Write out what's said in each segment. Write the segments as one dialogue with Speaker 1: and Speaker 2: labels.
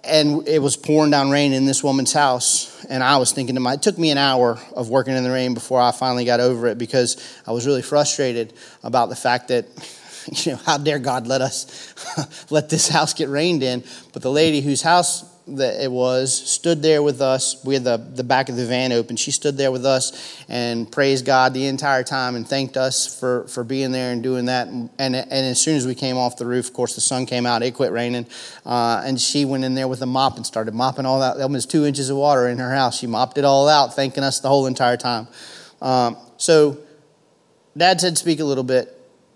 Speaker 1: And it was pouring down rain in this woman's house. And I was thinking it took me an hour of working in the rain before I finally got over it, because I was really frustrated about the fact that, how dare God let this house get rained in. But the lady whose house that it was stood there with us. We had the back of the van open. She stood there with us and praised God the entire time and thanked us for being there and doing that. And as soon as we came off the roof, of course, the sun came out. It quit raining. And she went in there with a mop and started mopping all that. That was 2 inches of water in her house. She mopped it all out, thanking us the whole entire time. So Dad said speak a little bit.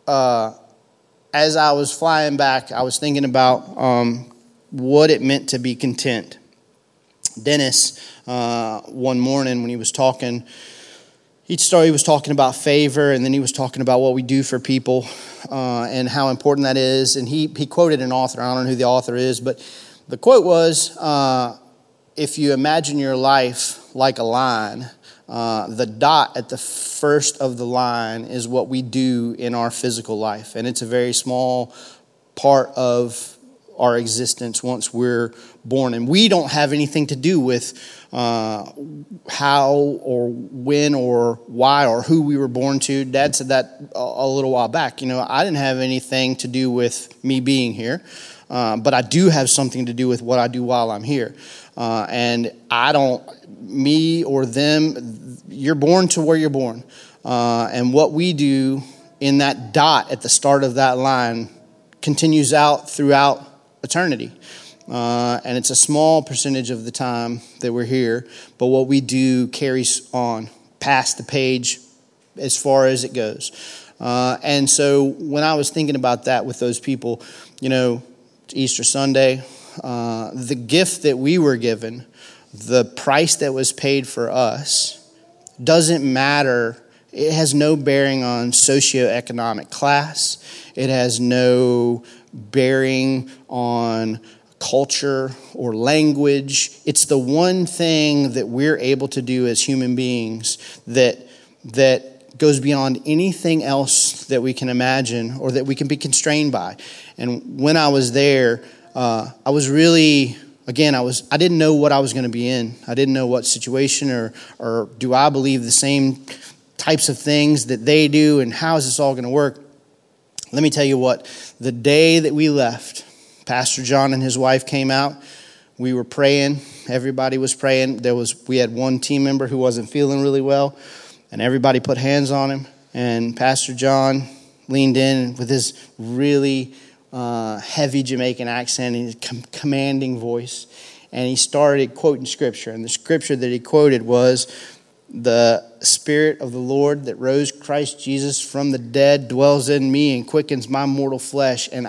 Speaker 1: As I was flying back, I was thinking about what it meant to be content. Dennis, one morning when he was talking, he was talking about favor, and then he was talking about what we do for people and how important that is. And he quoted an author. I don't know who the author is, but the quote was, if you imagine your life like a line, the dot at the first of the line is what we do in our physical life. And it's a very small part of our existence once we're born. And we don't have anything to do with how or when or why or who we were born to. Dad said that a little while back. I didn't have anything to do with me being here, but I do have something to do with what I do while I'm here. And me or them, you're born to where you're born. And what we do in that dot at the start of that line continues out throughout eternity. And it's a small percentage of the time that we're here, but what we do carries on past the page as far as it goes. And so when I was thinking about that with those people, Easter Sunday, the gift that we were given, the price that was paid for us, doesn't matter. It has no bearing on socioeconomic class. It has no bearing on culture or language. It's the one thing that we're able to do as human beings that goes beyond anything else that we can imagine or that we can be constrained by. And when I was there, I was really, again, I didn't know what I was going to be in. I didn't know what situation or do I believe the same types of things that they do, and how is this all going to work? Let me tell you what, the day that we left, Pastor John and his wife came out. We were praying. Everybody was praying. We had one team member who wasn't feeling really well, and everybody put hands on him. And Pastor John leaned in with his really heavy Jamaican accent and his commanding voice, and he started quoting scripture. And the scripture that he quoted was, "The Spirit of the Lord that rose Christ Jesus from the dead dwells in me and quickens my mortal flesh." And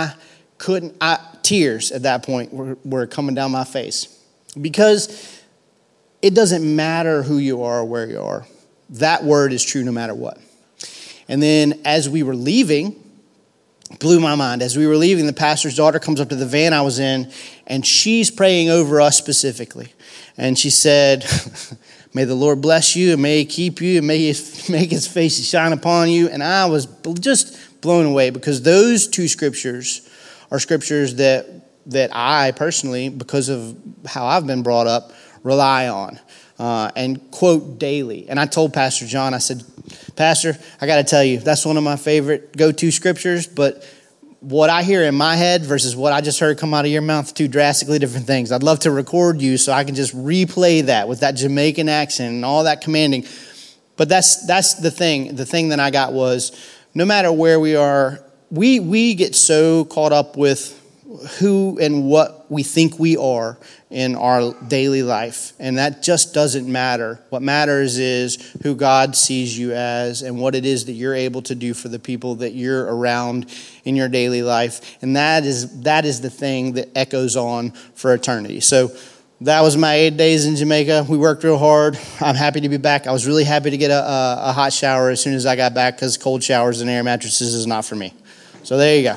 Speaker 1: tears at that point were coming down my face, because it doesn't matter who you are or where you are. That word is true no matter what. And then as we were leaving, blew my mind. As we were leaving, the pastor's daughter comes up to the van I was in, and she's praying over us specifically. And she said, "May the Lord bless you, and may He keep you, and may He make His face to shine upon you." And I was just blown away, because those two scriptures are scriptures that I personally, because of how I've been brought up, rely on and quote daily. And I told Pastor John, I said, "Pastor, I got to tell you, that's one of my favorite go-to scriptures, but what I hear in my head versus what I just heard come out of your mouth, two drastically different things. I'd love to record you so I can just replay that with that Jamaican accent and all that commanding." But that's the thing. The thing that I got was, no matter where we are, we get so caught up with who and what we think we are in our daily life. And that just doesn't matter. What matters is who God sees you as and what it is that you're able to do for the people that you're around in your daily life. And that is the thing that echoes on for eternity. So that was my 8 days in Jamaica. We worked real hard. I'm happy to be back. I was really happy to get a hot shower as soon as I got back, because cold showers and air mattresses is not for me. So there you go.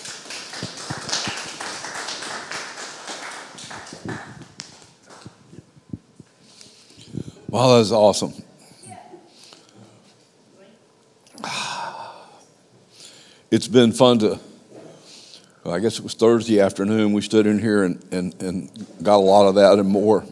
Speaker 2: Wow, that was awesome. It's been fun to I guess it was Thursday afternoon, we stood in here and got a lot of that and more.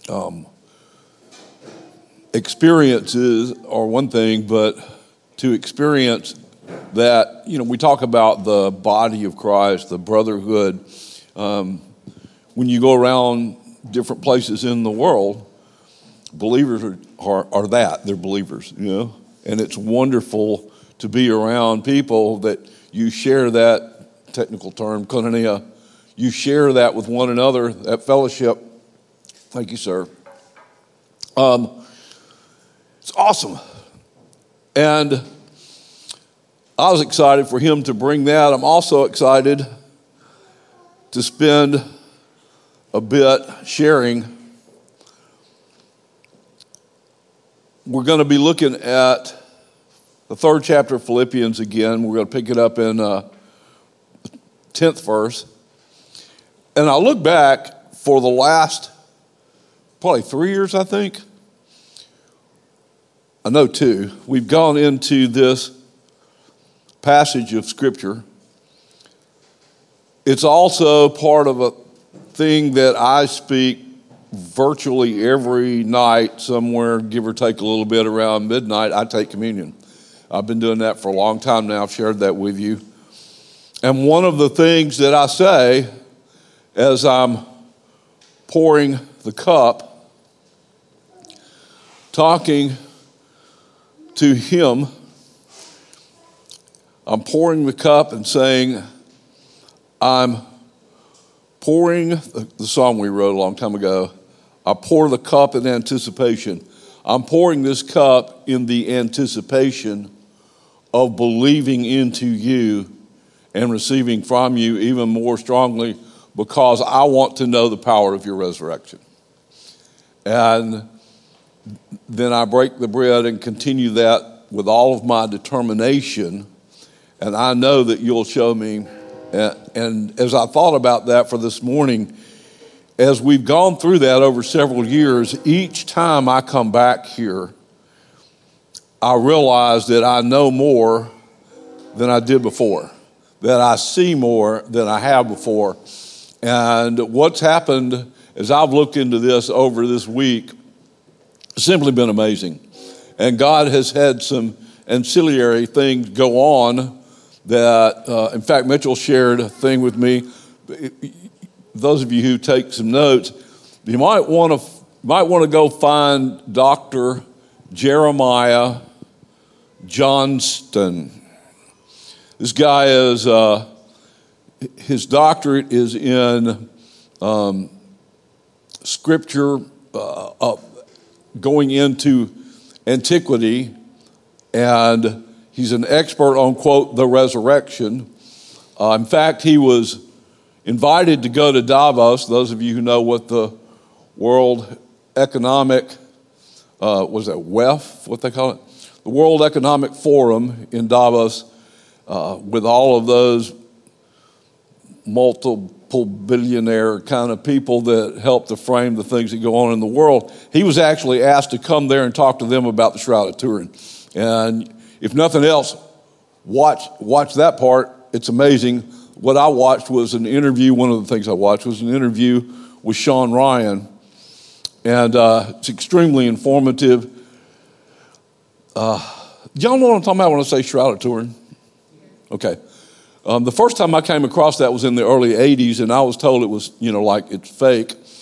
Speaker 2: Experiences are one thing, but to experience that, we talk about the body of Christ, the brotherhood. When you go around different places in the world, believers are that. They're believers, And it's wonderful to be around people that you share that technical term, koinonia. You share that with one another, that fellowship. Thank you, sir. It's awesome. And I was excited for him to bring that. I'm also excited to spend a bit sharing. We're going to be looking at the 3rd chapter of Philippians again. We're going to pick it up in 10th verse. And I look back for the last probably 3 years, I think. I know 2. We've gone into this passage of Scripture. It's also part of a thing that I speak virtually every night, somewhere, give or take a little bit, around midnight. I take communion. I've been doing that for a long time now. I've shared that with you. And one of the things that I say as I'm pouring the cup, talking to him, I'm pouring the cup and saying, I'm pouring the song we wrote a long time ago. I pour the cup in anticipation. I'm pouring this cup in the anticipation of believing into you and receiving from you even more strongly, because I want to know the power of your resurrection. And then I break the bread and continue that with all of my determination. And I know that you'll show me. And as I thought about that for this morning, as we've gone through that over several years, each time I come back here, I realize that I know more than I did before, that I see more than I have before. And what's happened as I've looked into this over this week, it's simply been amazing. And God has had some ancillary things go on that, in fact, Mitchell shared a thing with me. Those of you who take some notes, you might want to go find Dr. Jeremiah Johnston. This guy is his doctorate is in scripture, going into antiquity, and he's an expert on, quote, the resurrection. In fact, he was invited to go to Davos. Those of you who know what the World Economic, was that WEF, what they call it? The World Economic Forum in Davos, with all of those multiple billionaire kind of people that help to frame the things that go on in the world. He was actually asked to come there and talk to them about the Shroud of Turin. And if nothing else, watch that part. It's amazing. What I watched was an interview. One of the things I watched was an interview with Sean Ryan. And it's extremely informative. Y'all know what I'm talking about when I say Shroud of Turin? Okay. The first time I came across that was in the early 80s, and I was told it was, like it's fake.